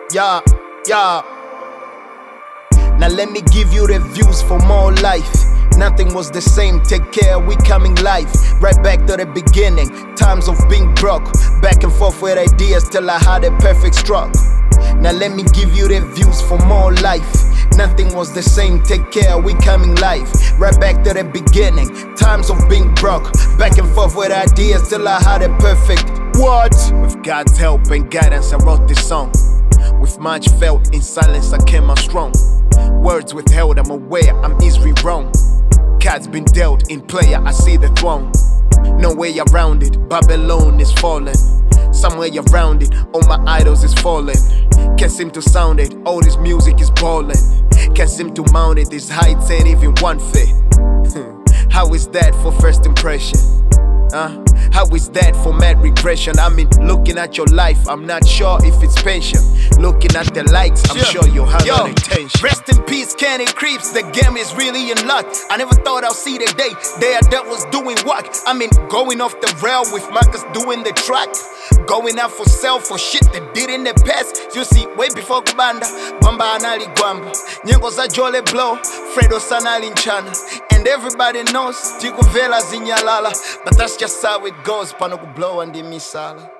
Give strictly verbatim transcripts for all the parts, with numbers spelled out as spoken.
yeah, yeah. Now let me give you the views for more life. Nothing was the same, take care, we coming live. Right back to the beginning, times of being broke. Back and forth with ideas till I had a perfect stroke. Now let me give you the views for more life. Nothing was the same, take care, we coming live. Right back to the beginning, times of being broke. Back and forth with ideas till I had a perfect what? With God's help and guidance I wrote this song. With much felt in silence I came out strong. Words withheld, I'm aware I'm easily wrong. Cards been dealt in player, I see the throne. No way around it, Babylon is falling. Some way around it, all my idols is falling. Can't seem to sound it, all this music is balling. Can't seem to mount it, these heights ain't even one fit. How is that for first impression? Huh? How is that for mad regression? I mean, looking at your life, I'm not sure if it's pension. Looking at the likes, I'm yeah. sure you'll have Yo, an attention. Rest in peace, Kenny Creeps, the game is really in luck. I never thought I'll see the day there that was doing what? I mean, going off the rail with Marcus doing the track. Going out for sale for shit they did in the past. You see, way before Kubanda, Bamba anali Gwamba, Nyengo za Jole Blow, Fredo Sanali Nchana. And everybody knows, Tiku Vela Zinyalala. But that's just how it goes, Panoku Blow and the Misala.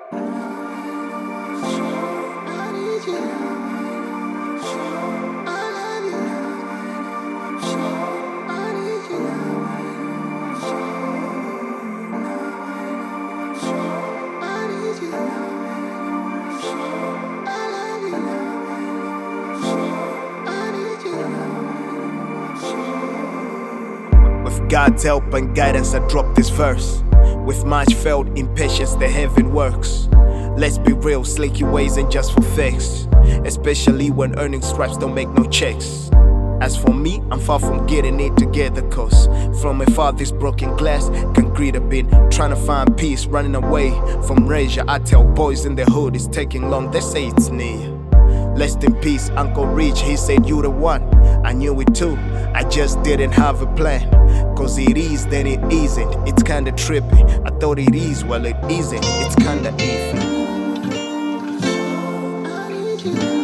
With God's help and guidance I dropped this verse. With much felt impatience the heaven works. Let's be real, slicky ways ain't just for fix. Especially when earning stripes don't make no checks. As for me, I'm far from getting it together, cause from afar this broken glass, concrete have been trying to find peace, running away from Rasia. I tell boys in the hood it's taking long, they say it's near. Rest in peace, Uncle Rich, he said you the one. I knew it too, I just didn't have a plan. Cause it is, then it isn't, it's kinda trippy. I thought it is, well it isn't, it's kinda iffy.